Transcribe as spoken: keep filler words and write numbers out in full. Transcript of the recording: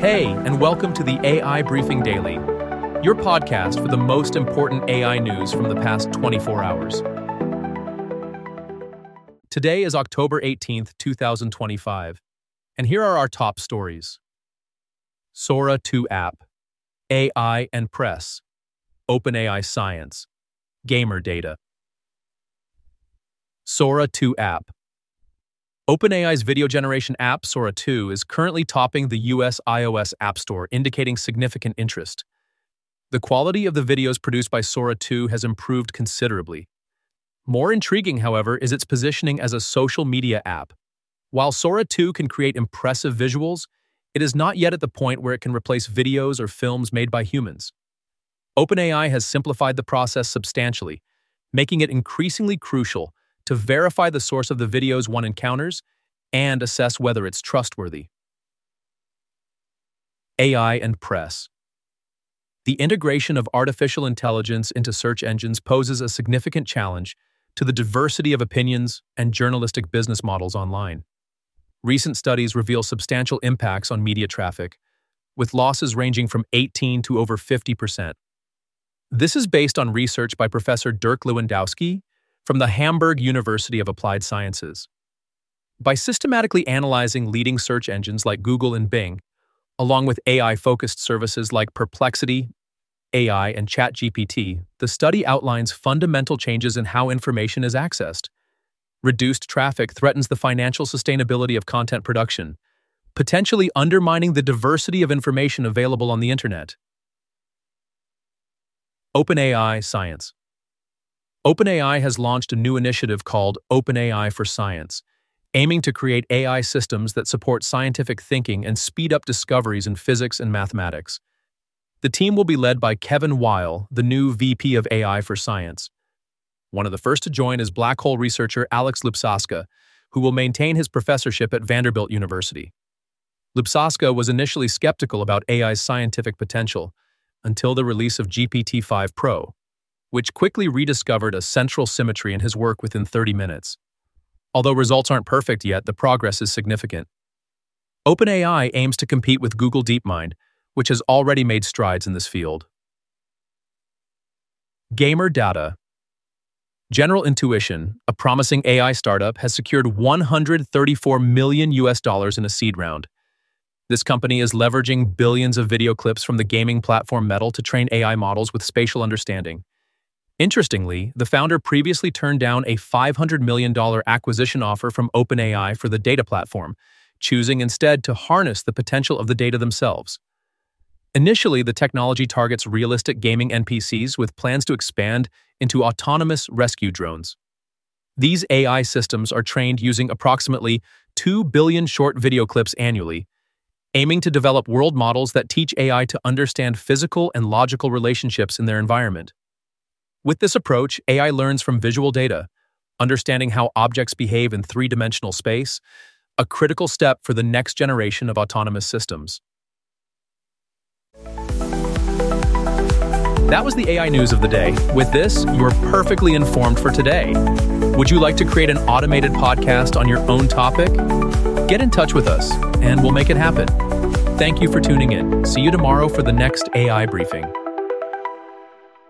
Hey, and welcome to the A I Briefing Daily, your podcast for the most important A I news from the past twenty-four hours. Today is October eighteenth, twenty twenty-five, and here are our top stories. Sora two app, A I and press, OpenAI science, gamer data. Sora two app. OpenAI's video generation app, Sora two, is currently topping the U S iOS App Store, indicating significant interest. The quality of the videos produced by Sora two has improved considerably. More intriguing, however, is its positioning as a social media app. While Sora two can create impressive visuals, it is not yet at the point where it can replace videos or films made by humans. OpenAI has simplified the process substantially, making it increasingly crucial to verify the source of the videos one encounters and assess whether it's trustworthy. A I and press. The integration of artificial intelligence into search engines poses a significant challenge to the diversity of opinions and journalistic business models online. Recent studies reveal substantial impacts on media traffic, with losses ranging from eighteen to over fifty percent. This is based on research by Professor Dirk Lewandowski from the Hamburg University of Applied Sciences. By systematically analyzing leading search engines like Google and Bing, along with A I-focused services like Perplexity, A I, and ChatGPT, the study outlines fundamental changes in how information is accessed. Reduced traffic threatens the financial sustainability of content production, potentially undermining the diversity of information available on the internet. OpenAI Science. OpenAI has launched a new initiative called OpenAI for Science, aiming to create A I systems that support scientific thinking and speed up discoveries in physics and mathematics. The team will be led by Kevin Weil, the new V P of A I for Science. One of the first to join is black hole researcher Alex Lipsaska, who will maintain his professorship at Vanderbilt University. Lipsaska was initially skeptical about A I's scientific potential until the release of G P T five Pro, which quickly rediscovered a central symmetry in his work within thirty minutes. Although results aren't perfect yet, the progress is significant. OpenAI aims to compete with Google DeepMind, which has already made strides in this field. Gamer data. General Intuition, a promising A I startup, has secured one hundred thirty-four million U S dollars in a seed round. This company is leveraging billions of video clips from the gaming platform Metal to train A I models with spatial understanding. Interestingly, the founder previously turned down a five hundred million dollars acquisition offer from OpenAI for the data platform, choosing instead to harness the potential of the data themselves. Initially, the technology targets realistic gaming N P Cs with plans to expand into autonomous rescue drones. These A I systems are trained using approximately two billion short video clips annually, aiming to develop world models that teach A I to understand physical and logical relationships in their environment. With this approach, A I learns from visual data, understanding how objects behave in three-dimensional space, a critical step for the next generation of autonomous systems. That was the A I news of the day. With this, you're perfectly informed for today. Would you like to create an automated podcast on your own topic? Get in touch with us, and we'll make it happen. Thank you for tuning in. See you tomorrow for the next A I briefing.